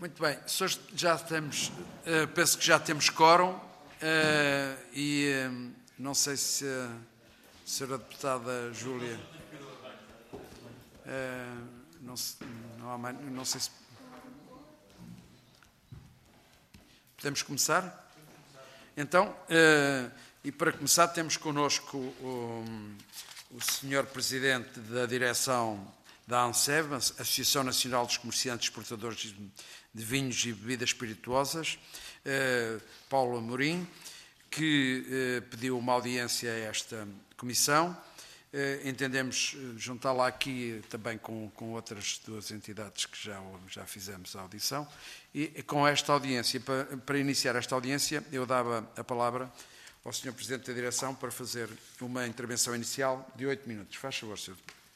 Muito bem, já temos, penso que já temos quórum e não sei se a senhora deputada Júlia, não sei se podemos começar? Então, e para começar temos connosco o senhor Presidente da Direção da ANSEB, Associação Nacional dos Comerciantes e Exportadores de Vinhos e Bebidas Espirituosas, Paulo Amorim, que pediu uma audiência a esta comissão. Entendemos juntá-la aqui também com outras duas entidades que já fizemos a audição. E com esta audiência, para iniciar esta audiência, eu dava a palavra ao Sr. Presidente da Direção para fazer uma intervenção inicial de 8 minutos. Faz favor, Sr.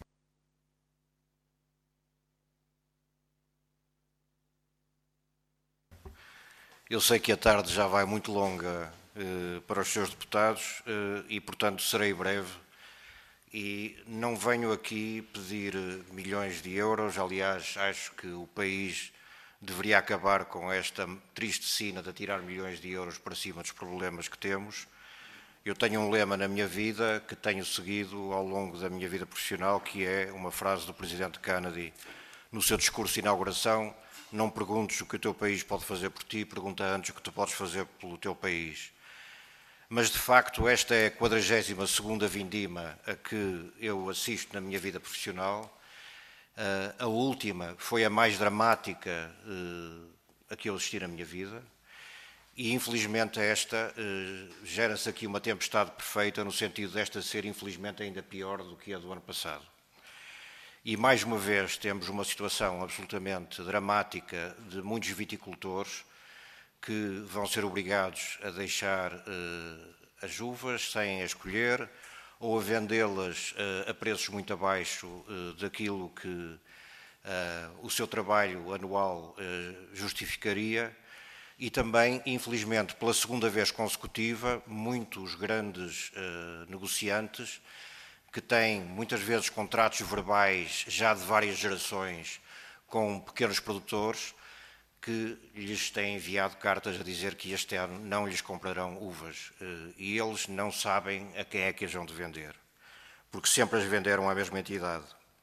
Eu sei que a tarde já vai muito longa para os seus deputados e, portanto, serei breve. E não venho aqui pedir milhões de euros. Aliás, acho que o país deveria acabar com esta triste sina de atirar milhões de euros para cima dos problemas que temos. Eu tenho um lema na minha vida que tenho seguido ao longo da minha vida profissional, que é uma frase do Presidente Kennedy no seu discurso de inauguração: não perguntes o que o teu país pode fazer por ti, pergunta antes o que tu podes fazer pelo teu país. Mas, de facto, esta é a 42ª vindima a que eu assisto na minha vida profissional. A última foi a mais dramática a que eu assisti na minha vida. E, infelizmente, esta gera-se aqui uma tempestade perfeita, no sentido desta ser, infelizmente, ainda pior do que a do ano passado. E, mais uma vez, temos uma situação absolutamente dramática de muitos viticultores que vão ser obrigados a deixar as uvas sem as colher ou a vendê-las a preços muito abaixo daquilo que o seu trabalho anual justificaria. E também, infelizmente, pela segunda vez consecutiva, muitos grandes negociantes que têm muitas vezes contratos verbais já de várias gerações com pequenos produtores que lhes têm enviado cartas a dizer que este ano não lhes comprarão uvas e eles não sabem a quem é que as vão de vender, porque sempre as venderam à mesma entidade.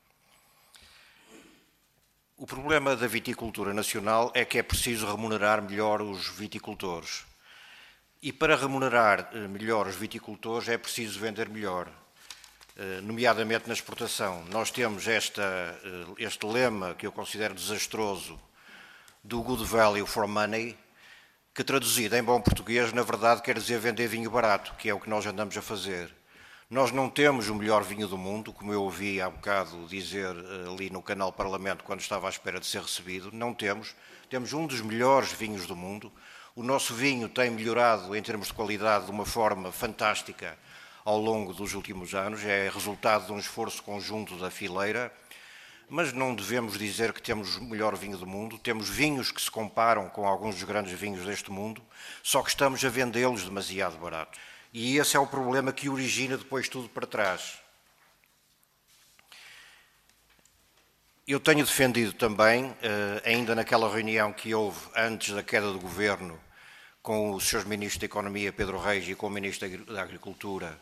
O problema da viticultura nacional é que é preciso remunerar melhor os viticultores. E para remunerar melhor os viticultores é preciso vender melhor, nomeadamente na exportação. Nós temos este lema que eu considero desastroso do good value for money, que traduzido em bom português, na verdade, quer dizer vender vinho barato, que é o que nós andamos a fazer. Nós não temos o melhor vinho do mundo, como eu ouvi há bocado dizer ali no canal Parlamento, quando estava à espera de ser recebido. Não temos. Temos um dos melhores vinhos do mundo. O nosso vinho tem melhorado em termos de qualidade de uma forma fantástica ao longo dos últimos anos. É resultado de um esforço conjunto da fileira. Mas não devemos dizer que temos o melhor vinho do mundo. Temos vinhos que se comparam com alguns dos grandes vinhos deste mundo, só que estamos a vendê-los demasiado barato. E esse é o problema que origina depois tudo para trás. Eu tenho defendido também, ainda naquela reunião que houve antes da queda do governo, com os seus ministros da Economia, Pedro Reis, e com o Ministro da Agricultura,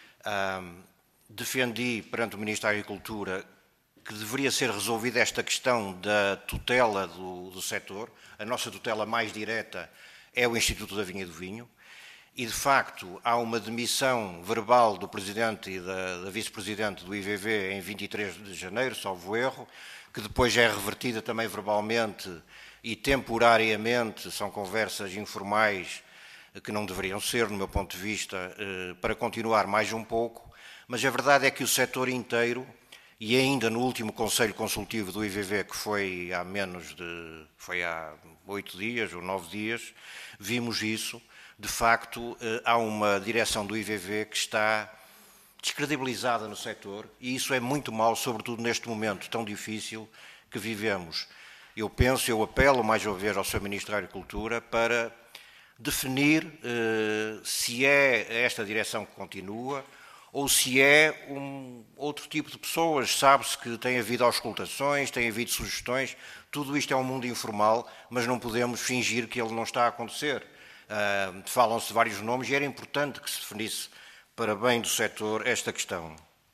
defendi perante o Ministro da Agricultura que deveria ser resolvida esta questão da tutela do setor. A nossa tutela mais direta é o Instituto da Vinha e do Vinho. E, de facto, há uma demissão verbal do Presidente e da Vice-Presidente do IVV em 23 de janeiro, salvo erro, que depois é revertida também verbalmente e temporariamente. São conversas informais que não deveriam ser, no meu ponto de vista, para continuar mais um pouco. Mas a verdade é que o setor inteiro, e ainda no último Conselho Consultivo do IVV, que foi há 8 dias ou 9 dias, vimos isso. De facto, há uma direção do IVV que está descredibilizada no setor e isso é muito mau, sobretudo neste momento tão difícil que vivemos. Eu apelo mais uma vez ao Sr. Ministro da Agricultura para definir se é esta direção que continua ou se é outro tipo de pessoas. Sabe-se que tem havido auscultações, tem havido sugestões, tudo isto é um mundo informal, mas não podemos fingir que ele não está a acontecer. Falam-se de vários nomes e era importante que se definisse para bem do setor esta questão.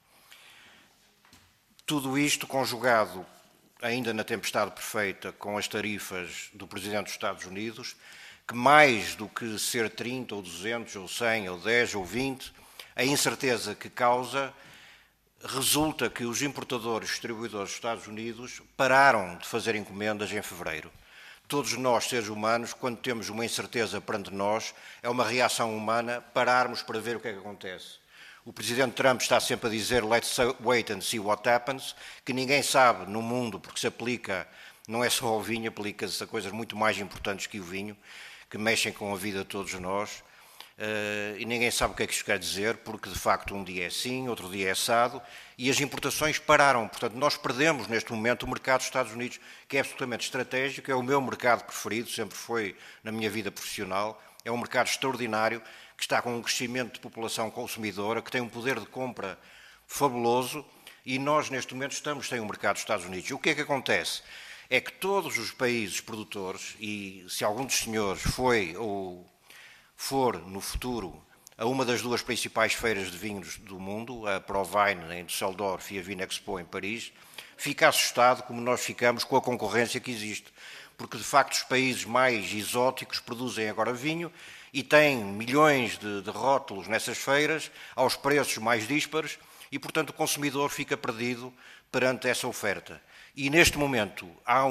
Tudo isto conjugado, ainda na tempestade perfeita, com as tarifas do Presidente dos Estados Unidos, que mais do que ser 30 ou 200 ou 100 ou 10 ou 20, a incerteza que causa resulta que os importadores e distribuidores dos Estados Unidos pararam de fazer encomendas em fevereiro. Todos nós, seres humanos, quando temos uma incerteza perante nós, é uma reação humana pararmos para ver o que é que acontece. O Presidente Trump está sempre a dizer let's wait and see what happens, que ninguém sabe no mundo, porque se aplica, não é só ao vinho, aplica-se a coisas muito mais importantes que o vinho, que mexem com a vida de todos nós, e ninguém sabe o que é que isto quer dizer, porque de facto um dia é assim, outro dia é assado, e as importações pararam. Portanto, nós perdemos neste momento o mercado dos Estados Unidos, que é absolutamente estratégico, é o meu mercado preferido, sempre foi na minha vida profissional, é um mercado extraordinário, que está com um crescimento de população consumidora, que tem um poder de compra fabuloso, e nós neste momento estamos sem o mercado dos Estados Unidos. O que é que acontece? É que todos os países produtores, e se algum dos senhores foi ou for no futuro a uma das duas principais feiras de vinhos do mundo, a ProWein em Düsseldorf e a Vinexpo em Paris, fica assustado como nós ficamos com a concorrência que existe. Porque, de facto, os países mais exóticos produzem agora vinho e têm milhões de rótulos nessas feiras, aos preços mais díspares, e, portanto, o consumidor fica perdido perante essa oferta. E, neste momento, há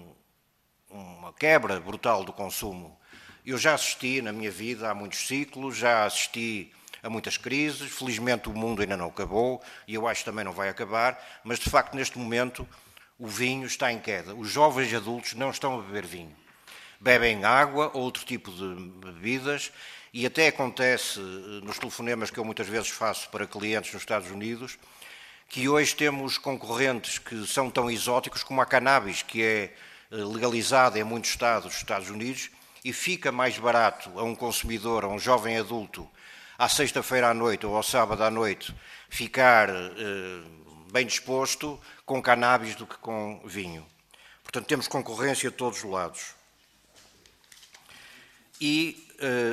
uma quebra brutal do consumo. Eu já assisti na minha vida a muitos ciclos, já assisti a muitas crises, felizmente o mundo ainda não acabou, e eu acho que também não vai acabar, mas, de facto, neste momento, o vinho está em queda. Os jovens adultos não estão a beber vinho. Bebem água ou outro tipo de bebidas, e até acontece nos telefonemas que eu muitas vezes faço para clientes nos Estados Unidos, que hoje temos concorrentes que são tão exóticos como a cannabis, que é legalizada em muitos estados dos Estados Unidos, e fica mais barato a um consumidor, a um jovem adulto, à sexta-feira à noite ou ao sábado à noite, ficar bem disposto com cannabis do que com vinho. Portanto, temos concorrência de todos os lados. E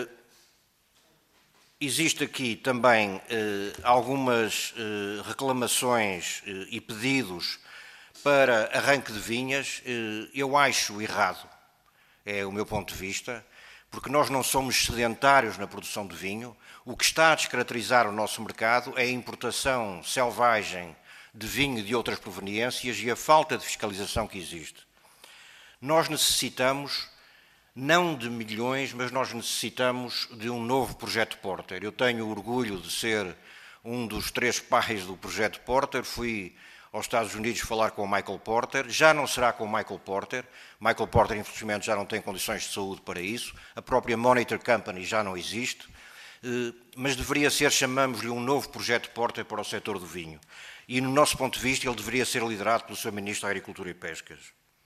existe aqui também algumas reclamações e pedidos para arranque de vinhas. Eu acho errado, é o meu ponto de vista, porque nós não somos sedentários na produção de vinho. O que está a descaracterizar o nosso mercado é a importação selvagem de vinho de outras proveniências e a falta de fiscalização que existe. Nós necessitamos, não de milhões, mas nós necessitamos de um novo projeto Porter. Eu tenho orgulho de ser um dos 3 pais do projeto Porter. Fui aos Estados Unidos falar com o Michael Porter. Já não será com o Michael Porter. Michael Porter, infelizmente, já não tem condições de saúde para isso. A própria Monitor Company já não existe. Mas deveria ser, chamamos-lhe, um novo projeto Porter para o setor do vinho. E, no nosso ponto de vista, ele deveria ser liderado pelo Sr. Ministro da Agricultura e Pescas.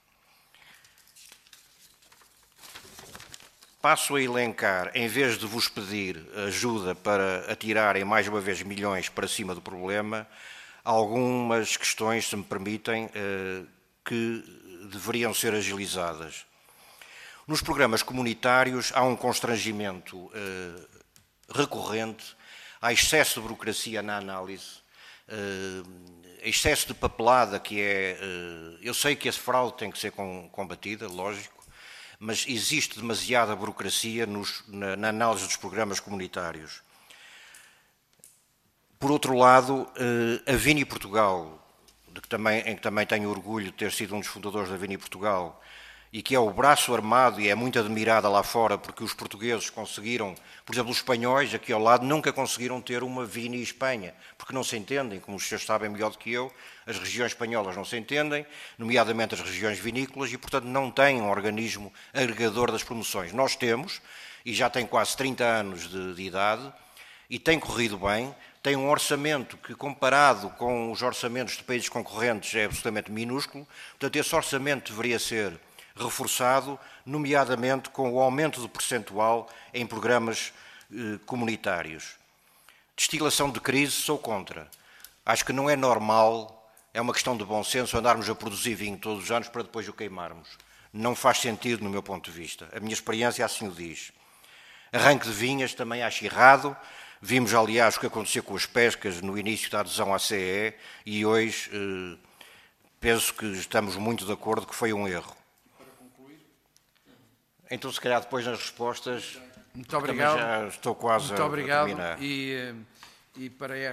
Passo a elencar, em vez de vos pedir ajuda para atirarem mais uma vez milhões para cima do problema, algumas questões, se me permitem, que deveriam ser agilizadas. Nos programas comunitários há um constrangimento recorrente, há excesso de burocracia na análise, excesso de papelada que é... Eu sei que esse fraude tem que ser combatida, lógico, mas existe demasiada burocracia na análise dos programas comunitários. Por outro lado, a Vini Portugal, em que também tenho orgulho de ter sido um dos fundadores da Vini Portugal, e que é o braço armado e é muito admirada lá fora porque os portugueses conseguiram, por exemplo, os espanhóis aqui ao lado nunca conseguiram ter uma Vini Espanha, porque não se entendem, como os senhores sabem melhor do que eu, as regiões espanholas não se entendem, nomeadamente as regiões vinícolas, e portanto não têm um organismo agregador das promoções. Nós temos, e já tem quase 30 anos de idade, e tem corrido bem, tem um orçamento que, comparado com os orçamentos de países concorrentes, é absolutamente minúsculo, portanto esse orçamento deveria ser reforçado, nomeadamente com o aumento do percentual em programas comunitários. Destilação de crise, sou contra. Acho que não é normal, é uma questão de bom senso, andarmos a produzir vinho todos os anos para depois o queimarmos. Não faz sentido no meu ponto de vista. A minha experiência assim o diz. Arranque de vinhas também acho errado. Vimos, aliás, o que aconteceu com as pescas no início da adesão à CE e hoje penso que estamos muito de acordo que foi um erro. Para concluir? Então, se calhar, depois nas respostas... Muito obrigado. Já estou quase Muito obrigado. A terminar. E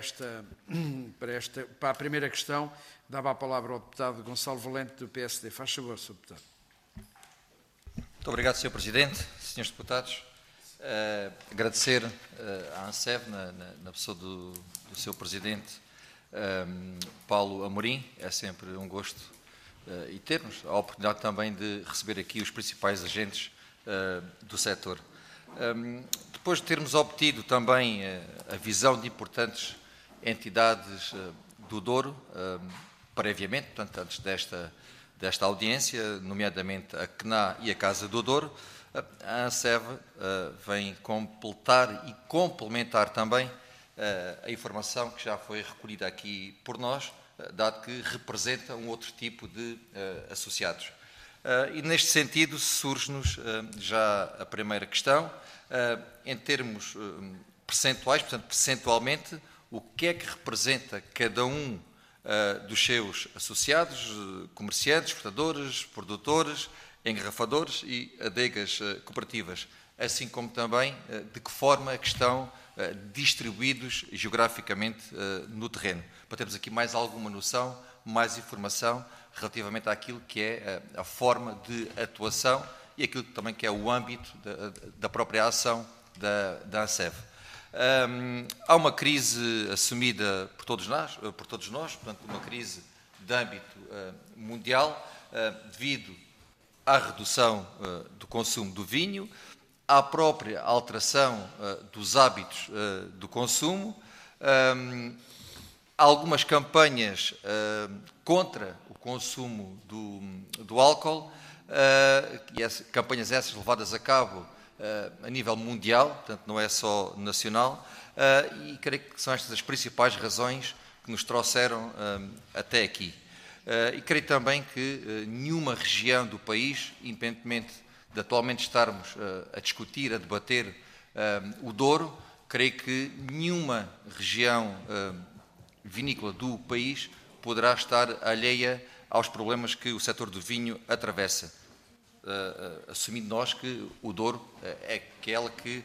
para a primeira questão, dava a palavra ao deputado Gonçalo Valente, do PSD. Faz favor, Sr. Deputado. Muito obrigado, Sr. Presidente, Srs. Deputados. Agradecer à ANSEV, na pessoa do seu Presidente, Paulo Amorim. É sempre um gosto e termos a oportunidade também de receber aqui os principais agentes do setor. Depois de termos obtido também a visão de importantes entidades do Douro, previamente, portanto, antes desta audiência, nomeadamente a CNA e a Casa do Douro, a ANSEV vem completar e complementar também a informação que já foi recolhida aqui por nós, dado que representa um outro tipo de associados. E neste sentido surge-nos já a primeira questão, em termos percentuais, portanto, percentualmente, o que é que representa cada um dos seus associados, comerciantes, exportadores, produtores, engarrafadores e adegas cooperativas, assim como também de que forma é que estão distribuídos geograficamente no terreno, para termos aqui mais alguma noção, mais informação relativamente àquilo que é a forma de atuação e aquilo também que é o âmbito da própria ação da ANSEV. Há uma crise assumida por todos nós, portanto, uma crise de âmbito mundial, devido à redução do consumo do vinho, à própria alteração dos hábitos do consumo, algumas campanhas contra o consumo do álcool, e campanhas essas levadas a cabo a nível mundial, portanto não é só nacional, e creio que são estas as principais razões que nos trouxeram até aqui. E creio também que nenhuma região do país, independentemente de atualmente estarmos a discutir, a debater o Douro, creio que nenhuma região vinícola do país poderá estar alheia aos problemas que o setor do vinho atravessa, assumindo nós que o Douro é aquela que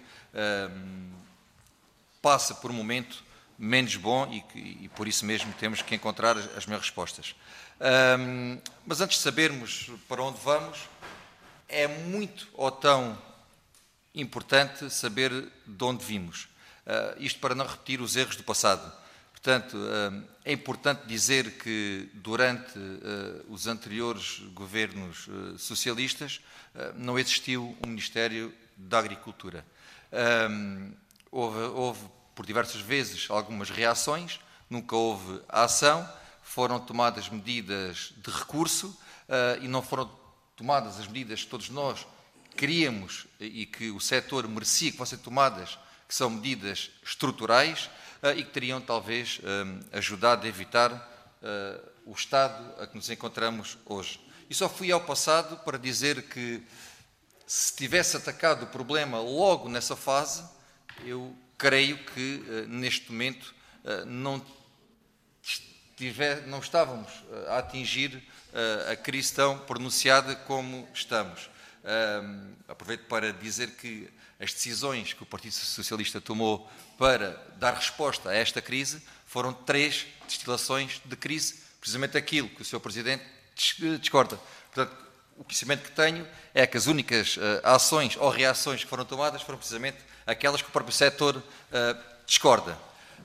passa por um momento menos bom e por isso mesmo temos que encontrar as melhores respostas. Mas antes de sabermos para onde vamos, é muito ou tão importante saber de onde vimos. Isto para não repetir os erros do passado. Portanto, é importante dizer que durante os anteriores governos socialistas não existiu um Ministério da Agricultura. Houve por diversas vezes algumas reações, nunca houve ação, foram tomadas medidas de recurso e não foram tomadas as medidas que todos nós queríamos e que o setor merecia que fossem tomadas, que são medidas estruturais e que teriam talvez ajudado a evitar o estado a que nos encontramos hoje. E só fui ao passado para dizer que se tivesse atacado o problema logo nessa fase, eu creio que neste momento não estávamos a atingir a crise tão pronunciada como estamos. Aproveito para dizer que as decisões que o Partido Socialista tomou para dar resposta a esta crise foram 3 destilações de crise, precisamente aquilo que o Sr. Presidente discorda. Portanto, o conhecimento que tenho é que as únicas ações ou reações que foram tomadas foram precisamente aquelas que o próprio setor discorda.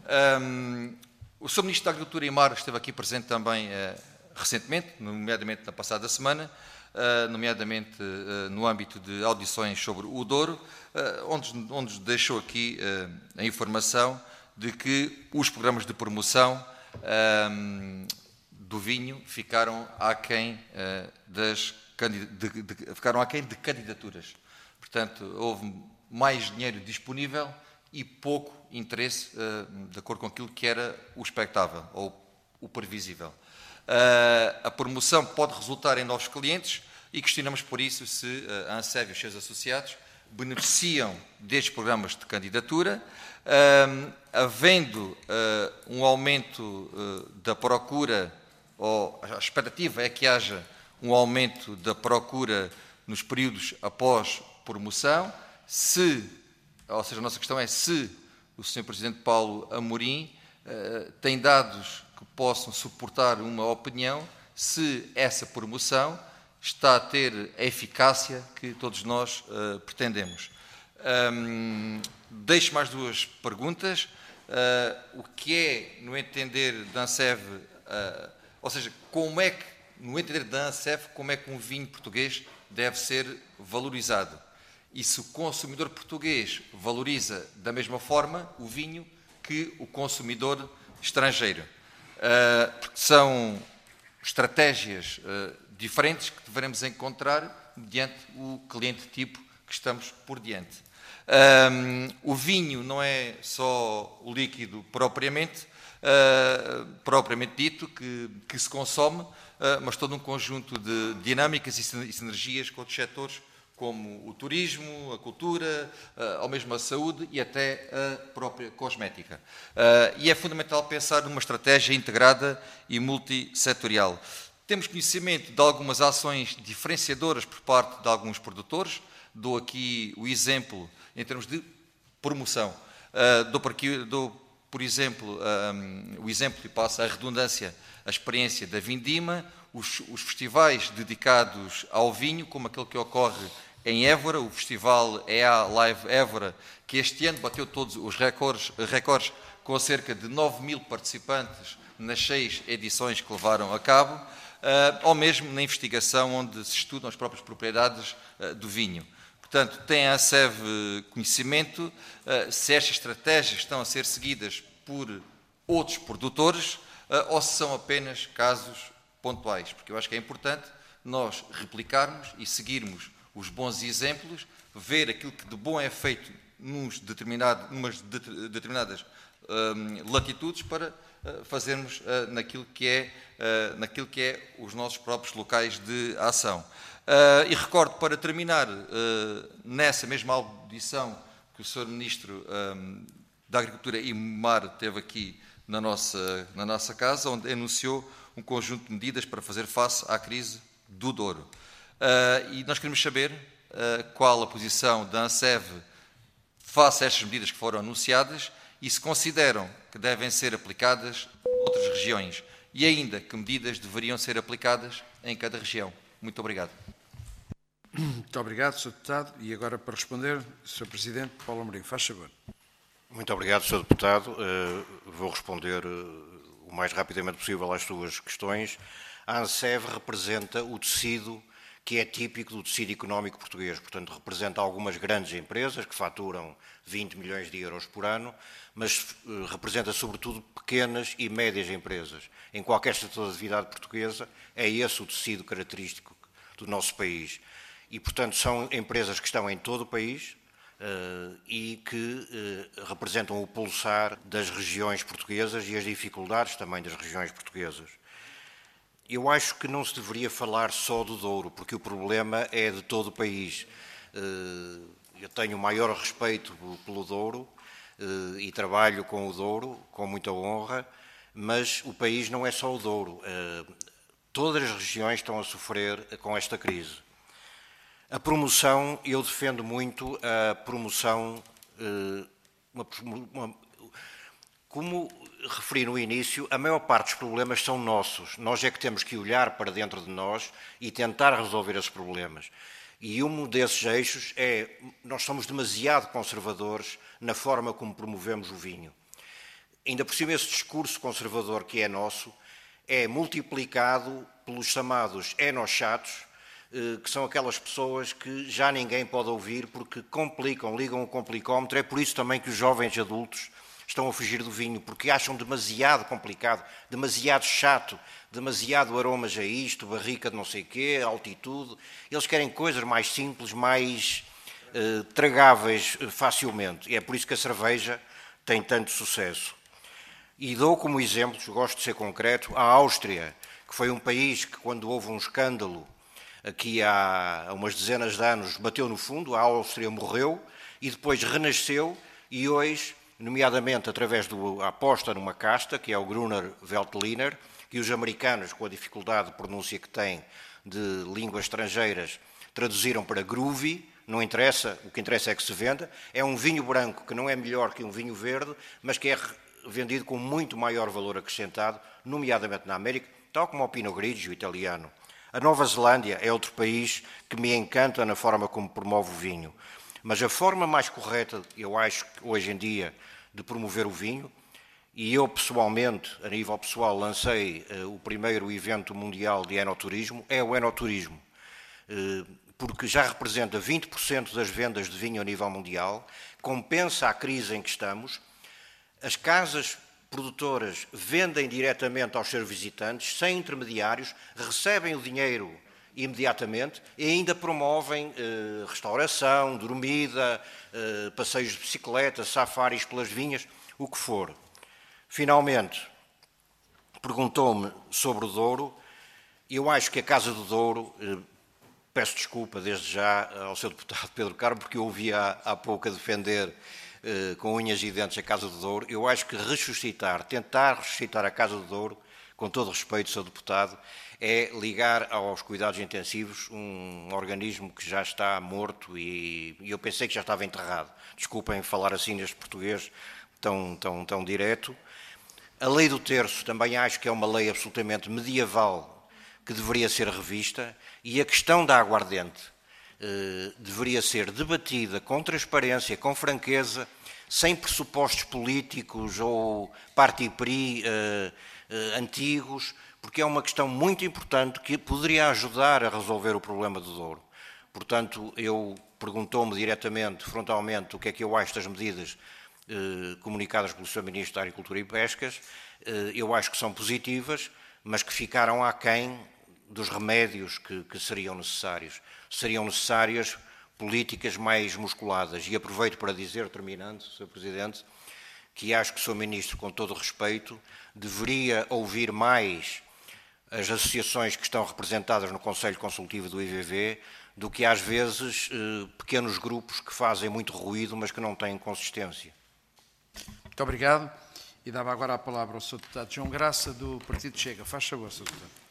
O Sr. Ministro da Agricultura e Mar esteve aqui presente também recentemente, nomeadamente na passada semana, nomeadamente no âmbito de audições sobre o Douro, onde deixou aqui a informação de que os programas de promoção do vinho ficaram aquém de candidaturas. Portanto, houve mais dinheiro disponível e pouco interesse de acordo com aquilo que era o expectável ou o previsível. A promoção pode resultar em novos clientes e questionamos por isso se a ANSEV e os seus associados beneficiam destes programas de candidatura, havendo um aumento da procura, ou a expectativa é que haja um aumento da procura nos períodos após promoção, ou seja, a nossa questão é se o Sr. Presidente Paulo Amorim tem dados que possam suportar uma opinião se essa promoção está a ter a eficácia que todos nós pretendemos. Deixo mais duas perguntas. O que é, no entender da ANSEV, ou seja, como é que, no entender da ANSEV, como é que um vinho português deve ser valorizado? E se o consumidor português valoriza da mesma forma o vinho que o consumidor estrangeiro? Porque são estratégias diferentes que devemos encontrar mediante o cliente tipo que estamos por diante. O vinho não é só o líquido propriamente dito que se consome, mas todo um conjunto de dinâmicas e sinergias com outros setores, como o turismo, a cultura, ou mesmo a saúde e até a própria cosmética. E é fundamental pensar numa estratégia integrada e multissetorial. Temos conhecimento de algumas ações diferenciadoras por parte de alguns produtores. Dou aqui o exemplo em termos de promoção. Dou, por exemplo, o exemplo, e passo a redundância, a experiência da Vindima, os festivais dedicados ao vinho, como aquele que ocorre em Évora, o Festival EA Live Évora, que este ano bateu todos os recordes com cerca de 9.000 participantes nas 6 edições que levaram a cabo, ou mesmo na investigação onde se estudam as próprias propriedades do vinho. Portanto, tem a ANSEV conhecimento se estas estratégias estão a ser seguidas por outros produtores ou se são apenas casos pontuais, porque eu acho que é importante nós replicarmos e seguirmos os bons exemplos, ver aquilo que de bom é feito numas determinadas latitudes para fazermos naquilo que é os nossos próprios locais de ação. E recordo, para terminar, nessa mesma audição que o Sr. Ministro da Agricultura e Mar teve aqui na nossa casa, onde anunciou um conjunto de medidas para fazer face à crise do Douro. E nós queremos saber qual a posição da ANSEV face a estas medidas que foram anunciadas e se consideram que devem ser aplicadas em outras regiões e ainda que medidas deveriam ser aplicadas em cada região. Muito obrigado. Muito obrigado, Sr. Deputado. E agora, para responder, Sr. Presidente Paulo Amorim, faz favor. Muito obrigado, Sr. Deputado. Vou responder o mais rapidamente possível às suas questões. A ANSEV representa o tecido que é típico do tecido económico português. Portanto, representa algumas grandes empresas que faturam 20 milhões de euros por ano, mas representa sobretudo pequenas e médias empresas. Em qualquer setor de atividade portuguesa, é esse o tecido característico do nosso país. E, portanto, são empresas que estão em todo o país e que representam o pulsar das regiões portuguesas e as dificuldades também das regiões portuguesas. Eu acho que não se deveria falar só do Douro, porque o problema é de todo o país. Eu tenho o maior respeito pelo Douro e trabalho com o Douro, com muita honra, mas o país não é só o Douro. Todas as regiões estão a sofrer com esta crise. A promoção, eu defendo muito a promoção, como referi no início, a maior parte dos problemas são nossos. Nós é que temos que olhar para dentro de nós e tentar resolver esses problemas. E um desses eixos é, nós somos demasiado conservadores na forma como promovemos o vinho. Ainda por cima, esse discurso conservador que é nosso é multiplicado pelos chamados enochatos, que são aquelas pessoas que já ninguém pode ouvir porque ligam o complicómetro. É por isso também que os jovens adultos estão a fugir do vinho, porque acham demasiado complicado, demasiado chato, demasiado aromas a isto, barrica de não sei quê, altitude. Eles querem coisas mais simples, mais tragáveis facilmente. E é por isso que a cerveja tem tanto sucesso. E dou como exemplos, gosto de ser concreto, a Áustria, que foi um país que, quando houve um escândalo, aqui há umas dezenas de anos, bateu no fundo, a Áustria morreu e depois renasceu e hoje, nomeadamente através da aposta numa casta, que é o Gruner Veltliner, que os americanos, com a dificuldade de pronúncia que têm de línguas estrangeiras, traduziram para groovy, não interessa, o que interessa é que se venda. É um vinho branco que não é melhor que um vinho verde, mas que é vendido com muito maior valor acrescentado, nomeadamente na América, tal como o Pinot Grigio italiano. A Nova Zelândia é outro país que me encanta na forma como promove o vinho. Mas a forma mais correta, eu acho que hoje em dia, de promover o vinho, e eu pessoalmente, a nível pessoal, lancei o primeiro evento mundial de enoturismo, é o enoturismo, porque já representa 20% das vendas de vinho a nível mundial, compensa a crise em que estamos. As casas produtoras vendem diretamente aos seus visitantes, sem intermediários, recebem o dinheiro imediatamente e ainda promovem restauração, dormida, passeios de bicicleta, safaris pelas vinhas, o que for. Finalmente, perguntou-me sobre o Douro. Eu acho que a Casa do Douro, peço desculpa desde já ao seu deputado Pedro Carmo, porque eu ouvi há pouco a defender com unhas e dentes a Casa do Douro. Eu acho que tentar ressuscitar a Casa do Douro, com todo respeito, Sr. Deputado, é ligar aos cuidados intensivos um organismo que já está morto e eu pensei que já estava enterrado. Desculpem falar assim neste português tão direto. A lei do terço também acho que é uma lei absolutamente medieval que deveria ser revista e a questão da aguardente deveria ser debatida com transparência, com franqueza, sem pressupostos políticos ou parti-pris antigos, porque é uma questão muito importante que poderia ajudar a resolver o problema do Douro. Portanto, perguntou-me diretamente, frontalmente, o que é que eu acho das medidas comunicadas pelo Sr. Ministro da Agricultura e Pescas. Eu acho que são positivas, mas que ficaram aquém dos remédios que seriam necessários. Seriam necessárias políticas mais musculadas. E aproveito para dizer, terminando, Sr. Presidente, que acho que o Sr. Ministro, com todo o respeito, deveria ouvir mais as associações que estão representadas no Conselho Consultivo do IVV do que, às vezes, pequenos grupos que fazem muito ruído, mas que não têm consistência. Muito obrigado. E dava agora a palavra ao Sr. Deputado João Graça, do Partido Chega. Faz favor, Sr. Deputado.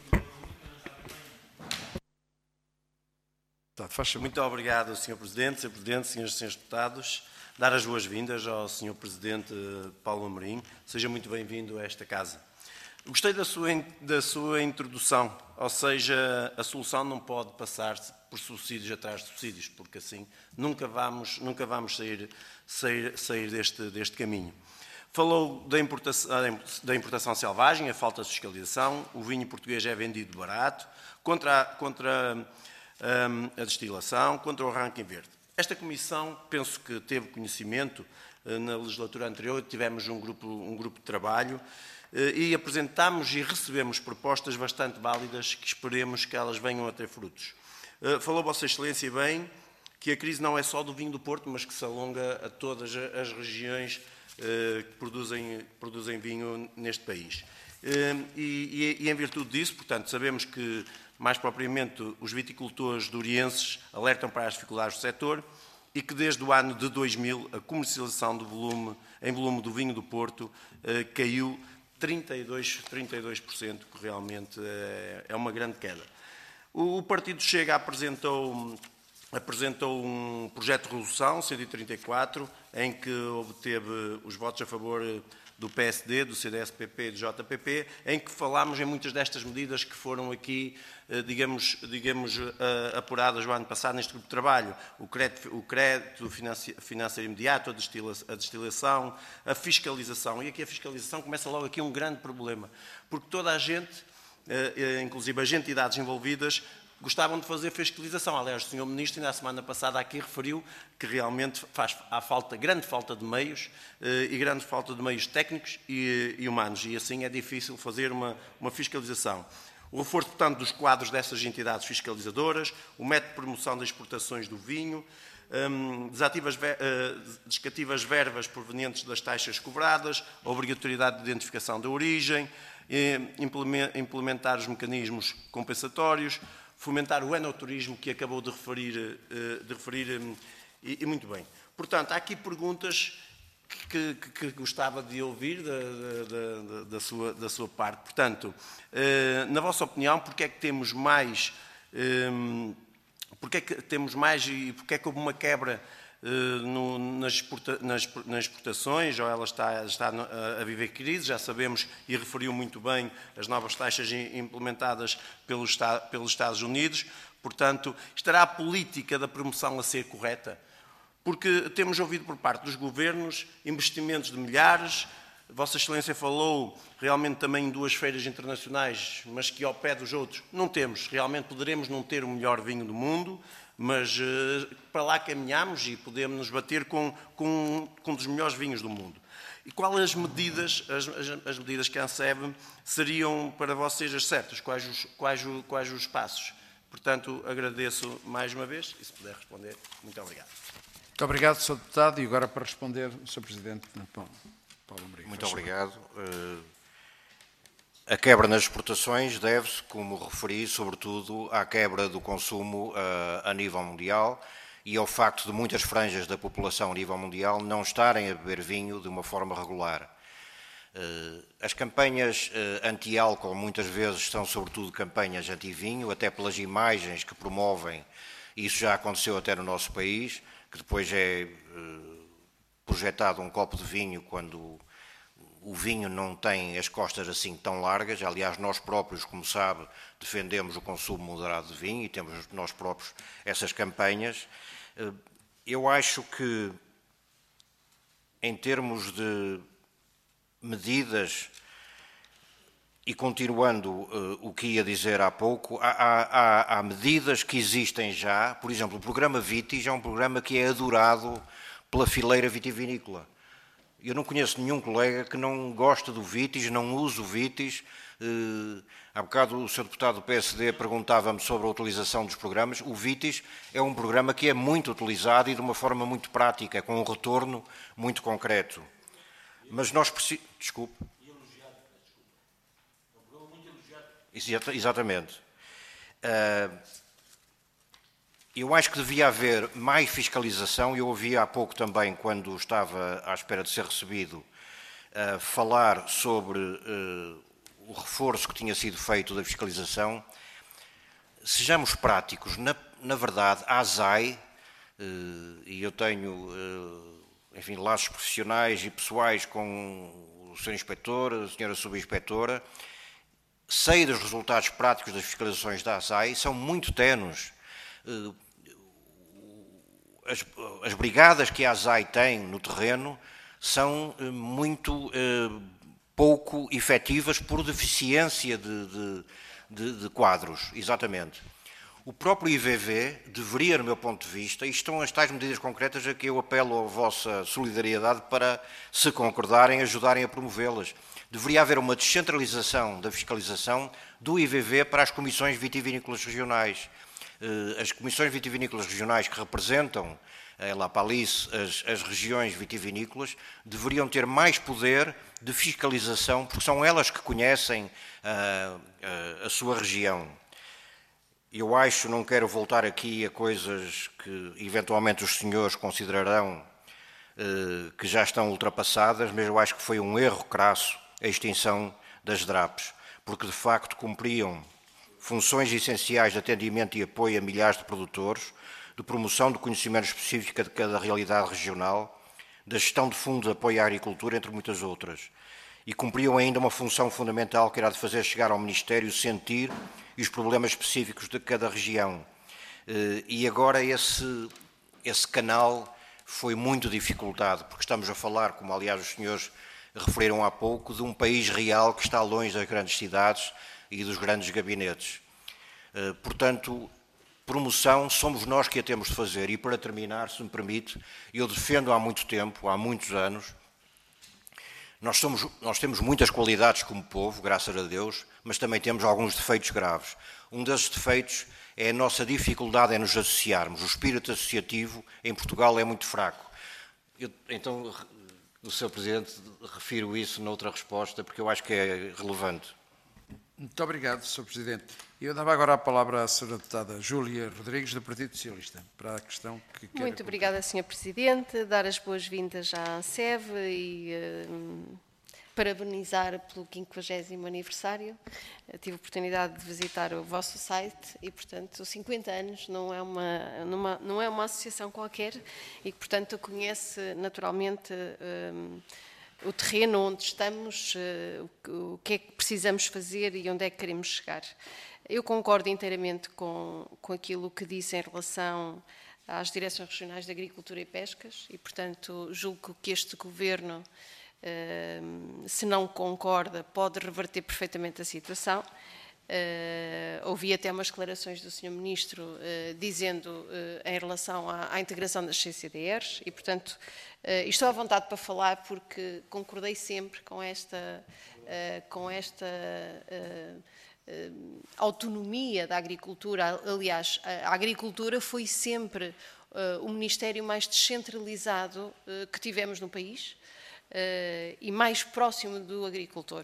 Muito obrigado, Sr. Presidente, Sr. Presidente, Srs. e Srs. Deputados. Dar as boas-vindas ao Sr. Presidente Paulo Amorim. Seja muito bem-vindo a esta casa. Gostei da sua introdução, ou seja, a solução não pode passar-se por subsídios atrás de subsídios, porque assim nunca vamos sair deste caminho. Falou da importação selvagem, a falta de fiscalização, o vinho português é vendido barato, contra a destilação, contra o ranking verde. Esta comissão, penso que teve conhecimento, na legislatura anterior tivemos um grupo de trabalho e apresentámos e recebemos propostas bastante válidas que esperemos que elas venham a ter frutos. Falou Vossa Excelência bem que a crise não é só do vinho do Porto, mas que se alonga a todas as regiões que produzem vinho neste país. E em virtude disso, portanto, sabemos que, mais propriamente, os viticultores durienses alertam para as dificuldades do setor e que desde o ano de 2000 a comercialização em volume do vinho do Porto caiu 32%, que realmente é uma grande queda. O Partido Chega apresentou um projeto de resolução, 134, em que obteve os votos a favor do PSD, do CDS-PP e do JPP, em que falámos em muitas destas medidas que foram aqui, digamos, apuradas no ano passado neste grupo de trabalho. O crédito financeiro imediato, a destilação, a fiscalização. E aqui a fiscalização começa logo aqui um grande problema, porque toda a gente, inclusive as entidades envolvidas, gostavam de fazer fiscalização. Aliás, o Sr. Ministro, na semana passada, aqui referiu que realmente há grande falta de meios e grande falta de meios técnicos e humanos, e assim é difícil fazer uma fiscalização. O reforço, portanto, dos quadros dessas entidades fiscalizadoras, o método de promoção das exportações do vinho, descativa as verbas provenientes das taxas cobradas, a obrigatoriedade de identificação da origem, implementar os mecanismos compensatórios, fomentar o enoturismo que acabou de referir e muito bem. Portanto, há aqui perguntas que gostava de ouvir da sua parte. Portanto, na vossa opinião, porque é que temos mais e porque é que houve uma quebra nas exportações, ou ela está a viver crise? Já sabemos, e referiu muito bem, as novas taxas implementadas pelos Estados Unidos. Portanto, estará a política da promoção a ser correta? Porque temos ouvido por parte dos governos investimentos de milhares. Vossa Excelência falou realmente também em 2 feiras internacionais, mas que ao pé dos outros não temos. Realmente poderemos não ter o melhor vinho do mundo, mas para lá caminhamos e podemos nos bater com um dos melhores vinhos do mundo. E quais as medidas que a ANSEV seriam para vocês as certas? Quais os passos? Portanto, agradeço mais uma vez e se puder responder, muito obrigado. Muito obrigado, Sr. Deputado. E agora para responder, o Sr. Presidente Paulo Amorim. Muito obrigado. A quebra nas exportações deve-se, como referi, sobretudo à quebra do consumo a nível mundial e ao facto de muitas franjas da população a nível mundial não estarem a beber vinho de uma forma regular. As campanhas anti-álcool muitas vezes são sobretudo campanhas anti-vinho, até pelas imagens que promovem. Isso já aconteceu até no nosso país, que depois é projetado um copo de vinho quando o vinho não tem as costas assim tão largas. Aliás, nós próprios, como sabe, defendemos o consumo moderado de vinho e temos nós próprios essas campanhas. Eu acho que, em termos de medidas, e continuando o que ia dizer há pouco, há medidas que existem já. Por exemplo, o programa Vitis é um programa que é adorado pela fileira vitivinícola. Eu não conheço nenhum colega que não goste do Vitis, não use o Vitis. Há bocado o Sr. Deputado do PSD perguntava-me sobre a utilização dos programas. O Vitis é um programa que é muito utilizado e de uma forma muito prática, com um retorno muito concreto. Mas nós precisamos... Desculpe. Exatamente. Eu acho que devia haver mais fiscalização. Eu ouvi há pouco também, quando estava à espera de ser recebido, falar sobre o reforço que tinha sido feito da fiscalização. Sejamos práticos. Na verdade, a ASAI, e eu tenho, enfim, laços profissionais e pessoais com o Sr. Inspetor, a Sra. Subinspetora, sei dos resultados práticos das fiscalizações da ASAI, são muito tenues. As brigadas que a ASAI tem no terreno são muito pouco efetivas por deficiência de quadros, exatamente. O próprio IVV deveria, no meu ponto de vista, e estão as tais medidas concretas a que eu apelo à vossa solidariedade para, se concordarem, ajudarem a promovê-las. Deveria haver uma descentralização da fiscalização do IVV para as comissões vitivinícolas regionais. As comissões vitivinícolas regionais que representam lá para ali as regiões vitivinícolas deveriam ter mais poder de fiscalização, porque são elas que conhecem a sua região. Eu acho, não quero voltar aqui a coisas que eventualmente os senhores considerarão que já estão ultrapassadas, mas eu acho que foi um erro crasso a extinção das DRAPs, porque de facto cumpriam funções essenciais de atendimento e apoio a milhares de produtores, de promoção do conhecimento específico de cada realidade regional, da gestão de fundos de apoio à agricultura, entre muitas outras. E cumpriam ainda uma função fundamental que era de fazer chegar ao Ministério o sentir e os problemas específicos de cada região. E agora esse canal foi muito dificultado, porque estamos a falar, como aliás os senhores referiram há pouco, de um país real que está longe das grandes cidades e dos grandes gabinetes. Portanto, promoção somos nós que a temos de fazer. E para terminar, se me permite, eu defendo há muito tempo, há muitos anos, Nós temos muitas qualidades como povo, graças a Deus, mas também temos alguns defeitos graves. Um desses defeitos é a nossa dificuldade em nos associarmos. O espírito associativo em Portugal é muito fraco. Então, o Sr. Presidente, refiro isso noutra resposta, porque eu acho que é relevante. Muito obrigado, Sr. Presidente. Eu dava agora a palavra à Sra. Deputada Júlia Rodrigues, do Partido Socialista, para a questão que quer. Muito obrigada, Sr. Presidente. Dar as boas-vindas à ANSEV e parabenizar pelo 50º aniversário. Tive a oportunidade de visitar o vosso site e, portanto, 50 anos não é uma associação qualquer e, portanto, conhece naturalmente o terreno onde estamos, o que é que precisamos fazer e onde é que queremos chegar. Eu concordo inteiramente com aquilo que disse em relação às Direções Regionais de Agricultura e Pescas e, portanto, julgo que este Governo, se não concorda, pode reverter perfeitamente a situação. Ouvi até umas declarações do Sr. Ministro dizendo em relação à integração das CCDRs e, portanto, estou à vontade para falar porque concordei sempre com esta autonomia da agricultura. Aliás, a agricultura foi sempre o ministério mais descentralizado que tivemos no país e mais próximo do agricultor.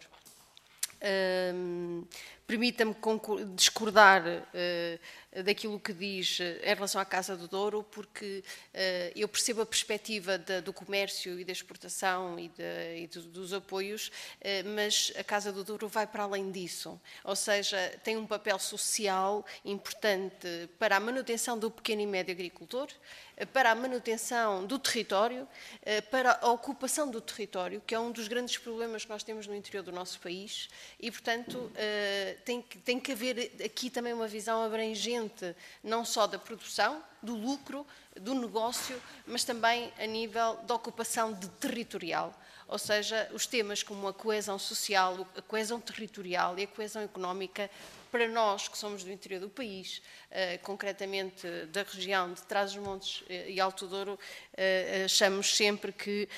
Permita-me discordar daquilo que diz em relação à Casa do Douro, porque eu percebo a perspectiva do comércio e da exportação e dos apoios, mas a Casa do Douro vai para além disso, ou seja, tem um papel social importante para a manutenção do pequeno e médio agricultor, para a manutenção do território, para a ocupação do território, que é um dos grandes problemas que nós temos no interior do nosso país e, portanto, tem que haver aqui também uma visão abrangente, não só da produção, do lucro, do negócio, mas também a nível da ocupação territorial. Ou seja, os temas como a coesão social, a coesão territorial e a coesão económica, para nós que somos do interior do país, concretamente da região de Trás-os-Montes e Alto Douro, achamos sempre que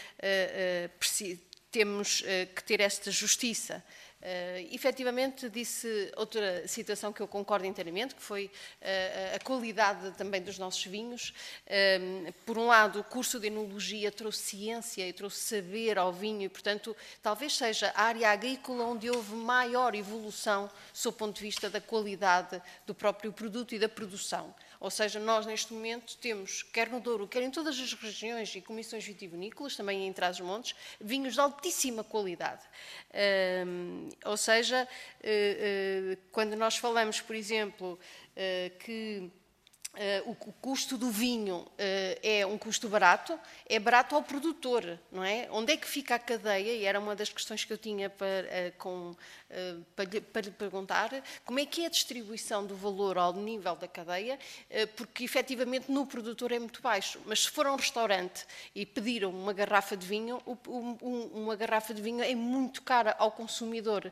temos que ter esta justiça. Efetivamente, disse outra situação que eu concordo inteiramente, que foi a qualidade também dos nossos vinhos. Por um lado, o curso de enologia trouxe ciência e trouxe saber ao vinho e, portanto, talvez seja a área agrícola onde houve maior evolução sob o ponto de vista da qualidade do próprio produto e da produção. Ou seja, nós neste momento temos, quer no Douro, quer em todas as regiões e comissões vitivinícolas, também em Trás-os-Montes, vinhos de altíssima qualidade. Ou seja, quando nós falamos, por exemplo, que o custo do vinho é um custo barato, é barato ao produtor, não é? Onde é que fica a cadeia? E era uma das questões que eu tinha para lhe perguntar, como é que é a distribuição do valor ao nível da cadeia, porque efetivamente no produtor é muito baixo, mas se for a um restaurante e pediram uma garrafa de vinho, uma garrafa de vinho é muito cara ao consumidor.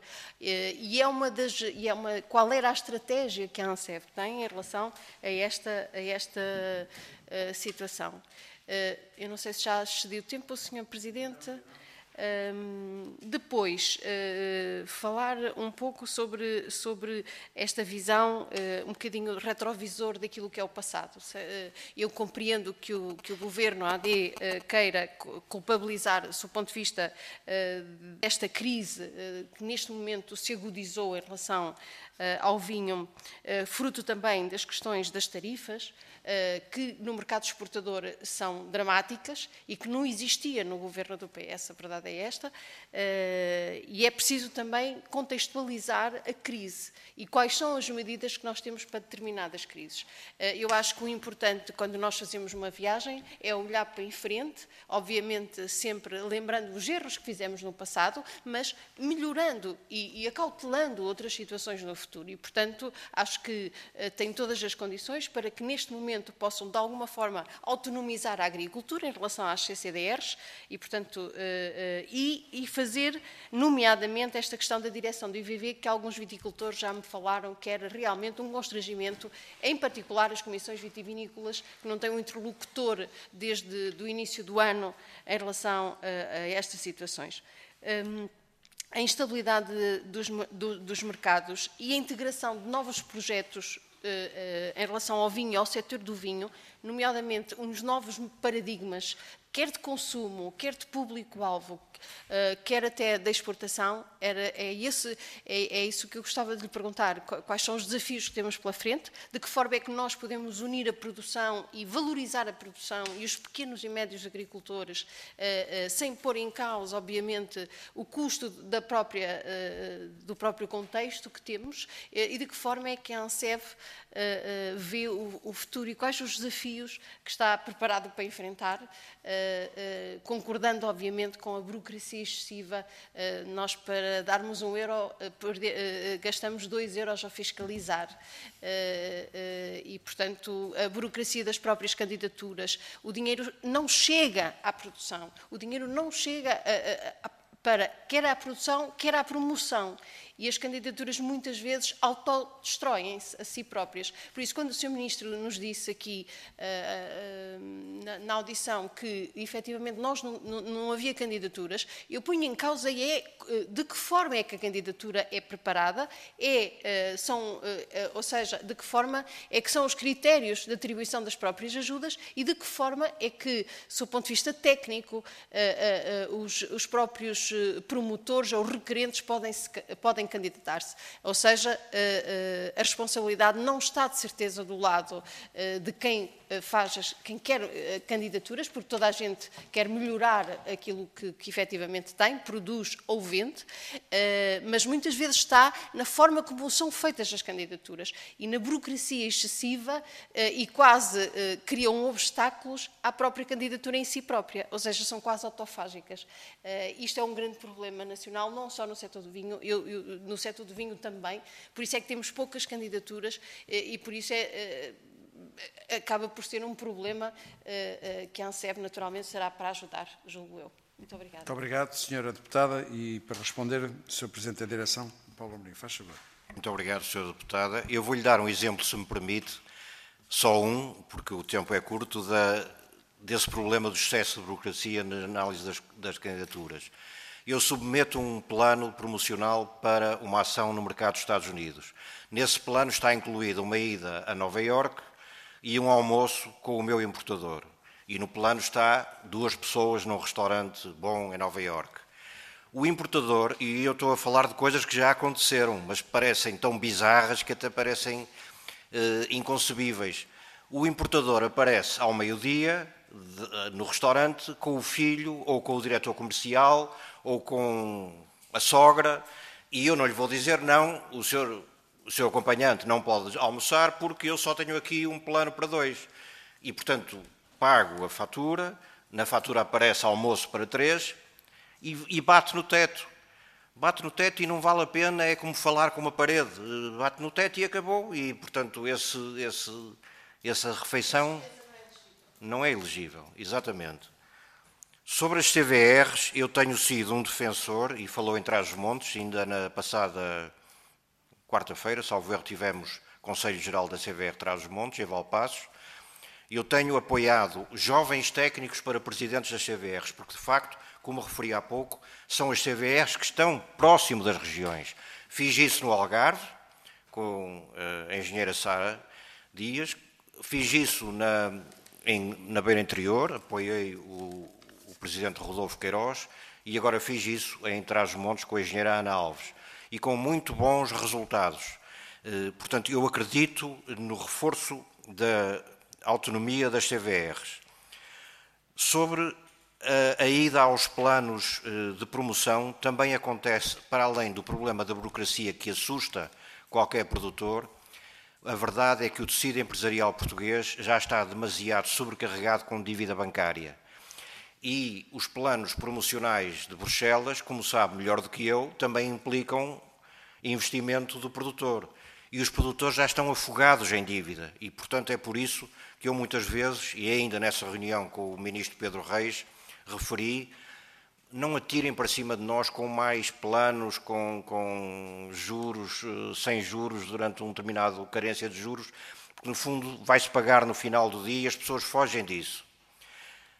Qual era a estratégia que a ANSEV tem em relação a esta situação? Eu não sei se já excedi o tempo, Sr. Presidente. Depois, falar um pouco sobre esta visão, um bocadinho retrovisor daquilo que é o passado. Eu compreendo que o Governo AD queira culpabilizar, do ponto de vista desta crise que neste momento se agudizou em relação ao vinho, fruto também das questões das tarifas, que no mercado exportador são dramáticas e que não existia no governo do PS, a verdade é esta, e é preciso também contextualizar a crise e quais são as medidas que nós temos para determinadas crises. Eu acho que o importante quando nós fazemos uma viagem é olhar para em frente, obviamente sempre lembrando os erros que fizemos no passado, mas melhorando e acautelando outras situações no futuro e, portanto, acho que tem todas as condições para que neste momento possam, de alguma forma, autonomizar a agricultura em relação às CCDRs e, portanto, e fazer, nomeadamente, esta questão da direção do IVV, que alguns viticultores já me falaram que era realmente um constrangimento, em particular as comissões vitivinícolas, que não têm um interlocutor desde o início do ano em relação a estas situações. a instabilidade dos mercados e a integração de novos projetos em relação ao vinho e ao setor do vinho, nomeadamente uns novos paradigmas, quer de consumo, quer de público-alvo, quer até da exportação, é isso que eu gostava de lhe perguntar. Quais são os desafios que temos pela frente? De que forma é que nós podemos unir a produção e valorizar a produção e os pequenos e médios agricultores, sem pôr em causa, obviamente, o custo do próprio contexto que temos, e de que forma é que a ANSEV vê o futuro e quais os desafios que está preparado para enfrentar, concordando, obviamente, com a burocracia excessiva. Nós, para darmos €1, gastamos €2 a fiscalizar. E, portanto, a burocracia das próprias candidaturas, o dinheiro não chega à produção, o dinheiro não chega quer à produção, quer à promoção. E as candidaturas muitas vezes autodestroem-se a si próprias. Por isso, quando o Sr. Ministro nos disse aqui na audição que efetivamente não havia candidaturas, eu ponho em causa de que forma é que a candidatura é preparada, ou seja, de que forma é que são os critérios de atribuição das próprias ajudas e de que forma é que, do ponto de vista técnico, os próprios promotores ou requerentes podem candidatar-se. Ou seja, a responsabilidade não está de certeza do lado de quem quer candidaturas, porque toda a gente quer melhorar aquilo que efetivamente tem, produz ou vende, mas muitas vezes está na forma como são feitas as candidaturas e na burocracia excessiva e quase criam obstáculos à própria candidatura em si própria, ou seja, são quase autofágicas. Isto é um grande problema nacional, não só no setor do vinho, no setor do vinho também, por isso é que temos poucas candidaturas e por isso acaba por ser um problema que a ANSEV naturalmente será para ajudar, julgo eu. Muito obrigada. Muito obrigado, Sra. Deputada. E para responder, o Sr. Presidente da Direção, Paulo Amorim, faz favor. Muito obrigado, Sra. Deputada. Eu vou-lhe dar um exemplo, se me permite, só um, porque o tempo é curto, desse problema do excesso de burocracia na análise das candidaturas. Eu submeto um plano promocional para uma ação no mercado dos Estados Unidos. Nesse plano está incluída uma ida a Nova Iorque e um almoço com o meu importador. E no plano está 2 pessoas num restaurante bom em Nova Iorque. O importador, e eu estou a falar de coisas que já aconteceram, mas parecem tão bizarras que até parecem inconcebíveis. O importador aparece ao meio-dia no restaurante com o filho ou com o diretor comercial ou com a sogra, e eu não lhe vou dizer não, o seu acompanhante não pode almoçar porque eu só tenho aqui um plano para 2. E, portanto, pago a fatura, na fatura aparece almoço para 3 e bate no teto. Bate no teto e não vale a pena, é como falar com uma parede. Bate no teto e acabou. E, portanto, essa refeição não é elegível. Exatamente. Sobre as CVRs, eu tenho sido um defensor, e falou em Trás-os-Montes, ainda na passada quarta-feira, salvo erro, tivemos Conselho Geral da CVR Trás-os-Montes, em Valpaços. Eu tenho apoiado jovens técnicos para presidentes das CVRs, porque, de facto, como referi há pouco, são as CVRs que estão próximo das regiões. Fiz isso no Algarve, com a engenheira Sara Dias, fiz isso na Beira Interior, apoiei o presidente Rodolfo Queiroz, e agora fiz isso em Trás-os-Montes com a engenheira Ana Alves, e com muito bons resultados. Portanto, eu acredito no reforço da autonomia das CVRs. Sobre a ida aos planos de promoção, também acontece, para além do problema da burocracia que assusta qualquer produtor, a verdade é que o tecido empresarial português já está demasiado sobrecarregado com dívida bancária. E os planos promocionais de Bruxelas, como sabe melhor do que eu, também implicam investimento do produtor. E os produtores já estão afogados em dívida. E, portanto, é por isso que eu muitas vezes, e ainda nessa reunião com o ministro Pedro Reis, referi, não atirem para cima de nós com mais planos, com juros, sem juros, durante um determinado carência de juros, porque, no fundo, vai-se pagar no final do dia e as pessoas fogem disso.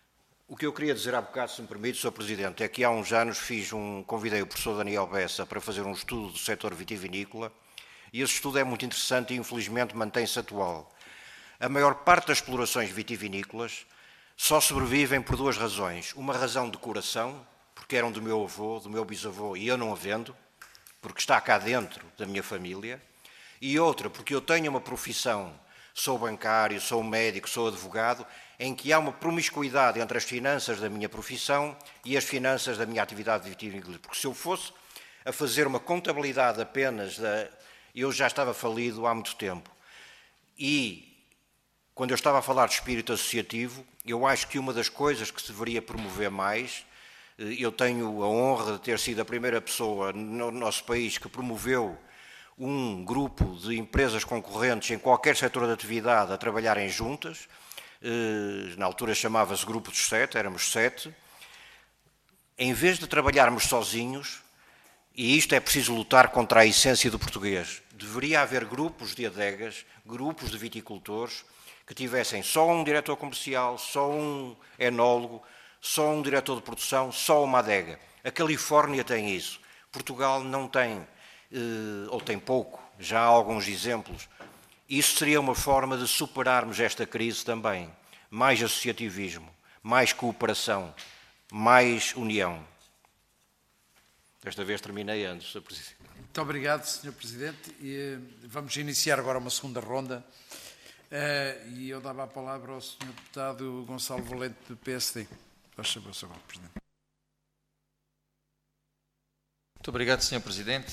O que eu queria dizer há bocado, se me permite, Sr. Presidente, é que há uns anos convidei o professor Daniel Bessa para fazer um estudo do setor vitivinícola e esse estudo é muito interessante e infelizmente mantém-se atual. A maior parte das explorações vitivinícolas só sobrevivem por duas razões. Uma razão de coração, porque eram do meu avô, do meu bisavô e eu não a vendo, porque está cá dentro da minha família, e outra, porque eu tenho uma profissão, sou bancário, sou médico, sou advogado, em que há uma promiscuidade entre as finanças da minha profissão e as finanças da minha atividade vitivinícola. Porque se eu fosse a fazer uma contabilidade apenas, eu já estava falido há muito tempo. E, quando eu estava a falar de espírito associativo, eu acho que uma das coisas que se deveria promover mais, eu tenho a honra de ter sido a primeira pessoa no nosso país que promoveu um grupo de empresas concorrentes em qualquer setor de atividade a trabalharem juntas. Na altura chamava-se Grupo dos 7, éramos 7. Em vez de trabalharmos sozinhos, e isto é preciso lutar contra a essência do português, deveria haver grupos de adegas, grupos de viticultores, que tivessem só um diretor comercial, só um enólogo, só um diretor de produção, só uma adega. A Califórnia tem isso. Portugal não tem, ou tem pouco, já há alguns exemplos. Isso seria uma forma de superarmos esta crise também. Mais associativismo, mais cooperação, mais união. Desta vez terminei antes, Sr. Presidente. Muito obrigado, Sr. Presidente. E vamos iniciar agora uma segunda ronda. E eu dava a palavra ao Sr. Deputado Gonçalo Valente, do PSD. Faz favor, Sr. Presidente. Muito obrigado, Sr. Presidente.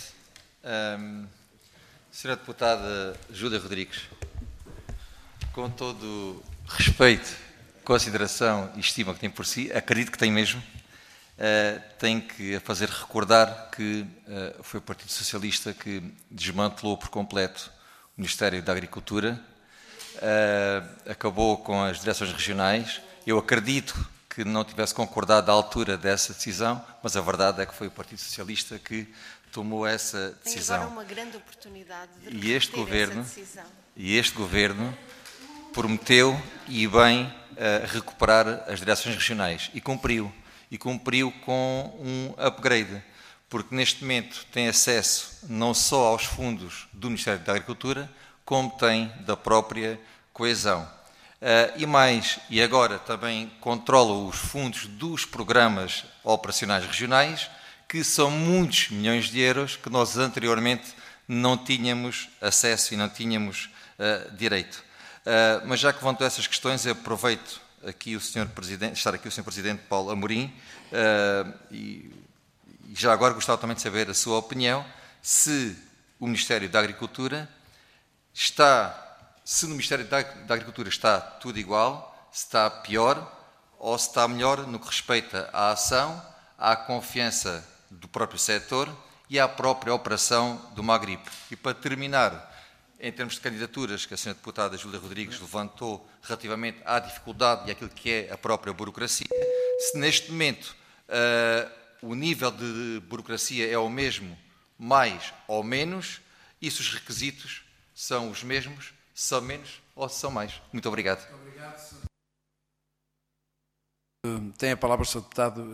Sra. Deputada Júlia Rodrigues, com todo o respeito, consideração e estima que tem por si, acredito que tem mesmo, tenho que fazer recordar que foi o Partido Socialista que desmantelou por completo o Ministério da Agricultura, acabou com as direções regionais. Eu acredito que não tivesse concordado à altura dessa decisão, mas a verdade é que foi o Partido Socialista que tomou essa decisão. Tem agora uma grande oportunidade de reverter essa decisão. E este governo prometeu, e bem, recuperar as direções regionais. E cumpriu. E cumpriu com um upgrade. Porque neste momento tem acesso não só aos fundos do Ministério da Agricultura, como tem da própria coesão. E agora também controla os fundos dos programas operacionais regionais, que são muitos milhões de euros que nós anteriormente não tínhamos acesso e não tínhamos direito. Mas já que vão todas essas questões, eu aproveito aqui estar aqui o Sr. Presidente Paulo Amorim e já agora gostava também de saber a sua opinião, se o Ministério da Agricultura se no Ministério da Agricultura está tudo igual, se está pior ou se está melhor no que respeita à ação, à confiança do próprio setor e à própria operação do Magripe. E para terminar, em termos de candidaturas que a Sra. Deputada Júlia Rodrigues levantou relativamente à dificuldade e àquilo que é a própria burocracia, se neste momento o nível de burocracia é o mesmo, mais ou menos, e se os requisitos são os mesmos, são menos ou são mais. Muito obrigado. Muito obrigado, Sr. Tem a palavra o Sr. Deputado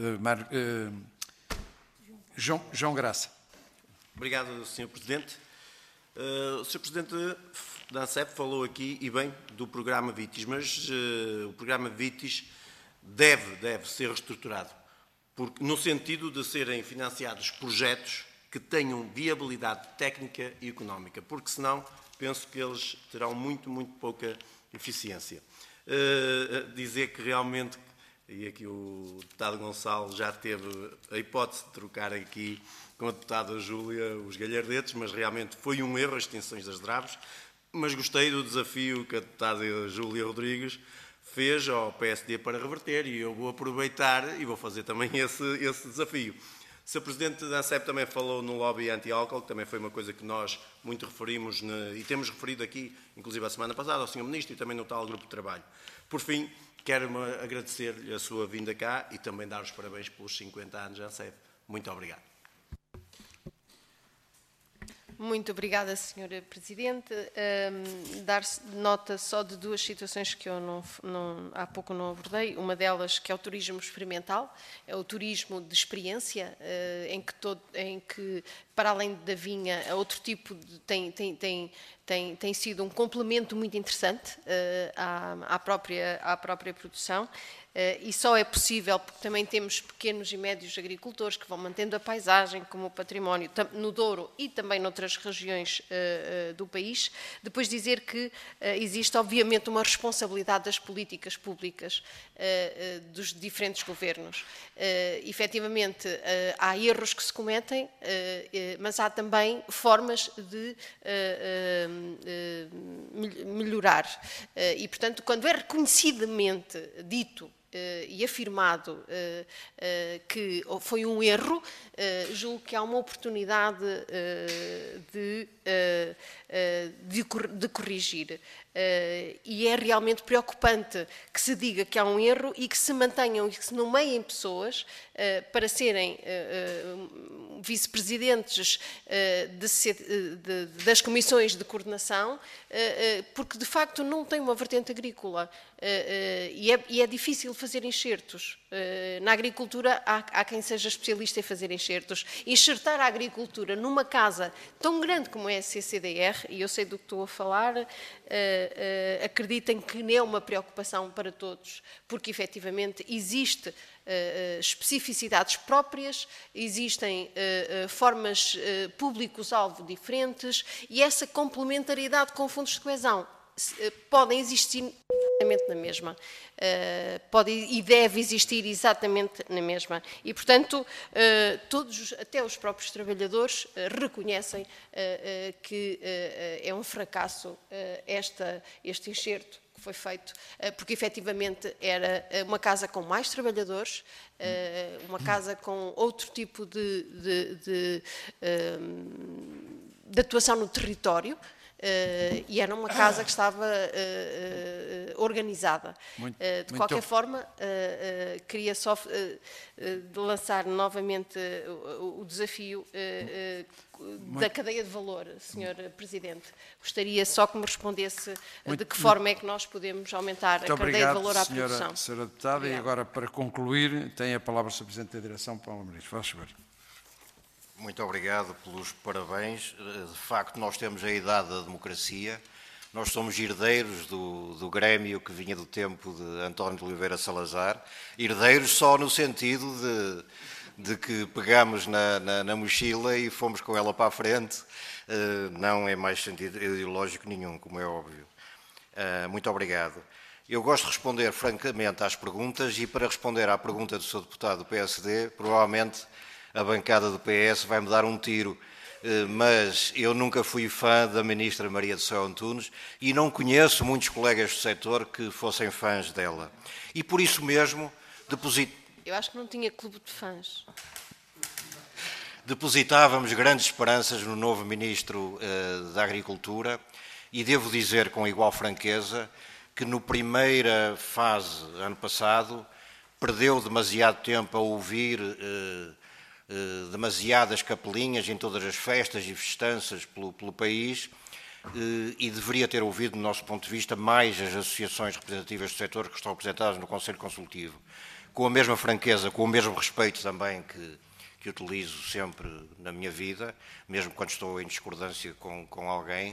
João Graça. Obrigado, Sr. Presidente. O Sr. Presidente da ANSEP falou aqui, e bem, do programa VITIS, mas o programa VITIS deve ser reestruturado, porque, no sentido de serem financiados projetos que tenham viabilidade técnica e económica, porque senão penso que eles terão muito pouca eficiência. Dizer que realmente, e aqui o deputado Gonçalo já teve a hipótese de trocar aqui com a deputada Júlia os galhardetes, mas realmente foi um erro as extinções das DRAVs, mas gostei do desafio que a deputada Júlia Rodrigues fez ao PSD para reverter, e eu vou aproveitar e vou fazer também esse desafio. O Sr. Presidente da ANSEP também falou no lobby anti-álcool, que também foi uma coisa que nós muito referimos, e temos referido aqui, inclusive a semana passada, ao Sr. Ministro e também no tal grupo de trabalho. Por fim, quero-me agradecer-lhe a sua vinda cá e também dar os parabéns pelos 50 anos da ANSEP. Muito obrigado. Muito obrigada, Sra. Presidente. Dar nota só de duas situações que eu há pouco não abordei. Uma delas que é o turismo experimental, é o turismo de experiência, em que para além da vinha, outro tipo tem sido um complemento muito interessante à própria produção. E só é possível porque também temos pequenos e médios agricultores que vão mantendo a paisagem como o património no Douro e também noutras regiões do país. Depois dizer que existe obviamente uma responsabilidade das políticas públicas dos diferentes governos. Efetivamente há erros que se cometem, mas há também formas de melhorar. E portanto, quando é reconhecidamente dito e afirmado que foi um erro, julgo que há uma oportunidade de corrigir. E é realmente preocupante que se diga que há um erro e que se mantenham e que se nomeiem pessoas para serem vice-presidentes das comissões de coordenação, porque de facto não tem uma vertente agrícola e é difícil fazer enxertos. Na agricultura há quem seja especialista em fazer enxertos. Enxertar a agricultura numa casa tão grande como é a CCDR, e eu sei do que estou a falar, acreditem que é uma preocupação para todos, porque efetivamente existe especificidades próprias, existem formas públicos-alvo diferentes e essa complementariedade com fundos de coesão podem existir exatamente na mesma, pode e deve existir exatamente na mesma. E, portanto, todos, até os próprios trabalhadores, reconhecem que é um fracasso este enxerto que foi feito, porque efetivamente era uma casa com mais trabalhadores, uma casa com outro tipo de atuação no território, e era uma casa que estava organizada. De qualquer forma, queria só lançar novamente o desafio da cadeia de valor, Sr. Presidente. Gostaria só que me respondesse de que forma é que nós podemos aumentar a cadeia de valor à produção. Sra. Deputada. Obrigado. E agora, para concluir, tem a palavra o Sr. Presidente da Direção, Paulo Amorim. Faz favor. Muito obrigado pelos parabéns. De facto, nós temos a idade da democracia. Nós somos herdeiros do Grêmio que vinha do tempo de António de Oliveira Salazar. Herdeiros só no sentido de que pegamos na mochila e fomos com ela para a frente. Não é mais sentido ideológico nenhum, como é óbvio. Muito obrigado. Eu gosto de responder francamente às perguntas e para responder à pergunta do Sr. Deputado do PSD, provavelmente a bancada do PS vai-me dar um tiro, mas eu nunca fui fã da Ministra Maria do Céu Antunes e não conheço muitos colegas do setor que fossem fãs dela. E por isso mesmo Eu acho que não tinha clube de fãs. Depositávamos grandes esperanças no novo Ministro da Agricultura e devo dizer com igual franqueza que na primeira fase, ano passado, perdeu demasiado tempo a ouvir demasiadas capelinhas em todas as festas e festanças pelo país e deveria ter ouvido, do nosso ponto de vista, mais as associações representativas do setor que estão representadas no Conselho Consultivo. Com a mesma franqueza, com o mesmo respeito também que utilizo sempre na minha vida, mesmo quando estou em discordância com alguém,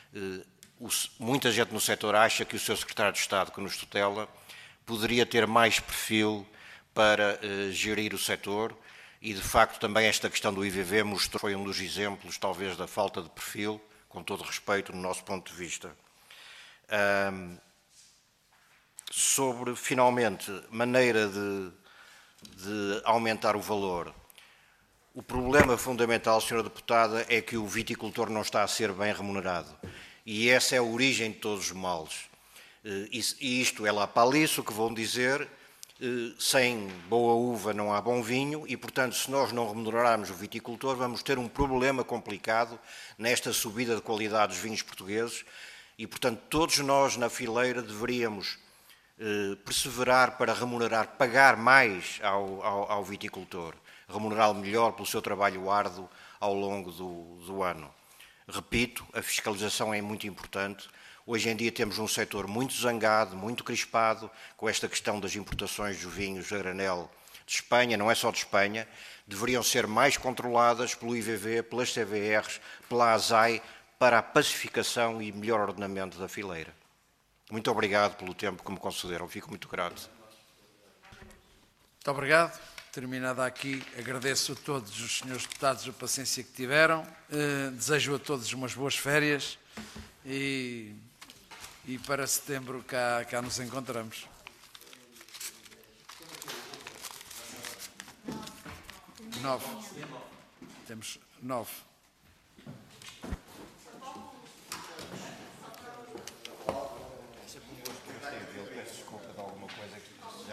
muita gente no setor acha que o seu secretário de Estado, que nos tutela, poderia ter mais perfil para gerir o setor. E, de facto, também esta questão do IVV foi um dos exemplos, talvez, da falta de perfil, com todo respeito, no nosso ponto de vista. Sobre, finalmente, maneira de aumentar o valor. O problema fundamental, Sra. Deputada, é que o viticultor não está a ser bem remunerado. E essa é a origem de todos os males. E isto é lá para isso que vão dizer... Sem boa uva não há bom vinho e, portanto, se nós não remunerarmos o viticultor, vamos ter um problema complicado nesta subida de qualidade dos vinhos portugueses e, portanto, todos nós na fileira deveríamos perseverar para remunerar, pagar mais ao viticultor, remunerá-lo melhor pelo seu trabalho árduo ao longo do ano. Repito, a fiscalização é muito importante. Hoje em dia temos um setor muito zangado, muito crispado, com esta questão das importações dos vinhos a granel de Espanha, não é só de Espanha, deveriam ser mais controladas pelo IVV, pelas CVRs, pela ASAI, para a pacificação e melhor ordenamento da fileira. Muito obrigado pelo tempo que me concederam, fico muito grato. Muito obrigado. Terminada aqui, agradeço a todos os senhores deputados a paciência que tiveram, desejo a todos umas boas férias e para setembro cá nos encontramos. 9. Temos 9. Peço desculpa de alguma coisa que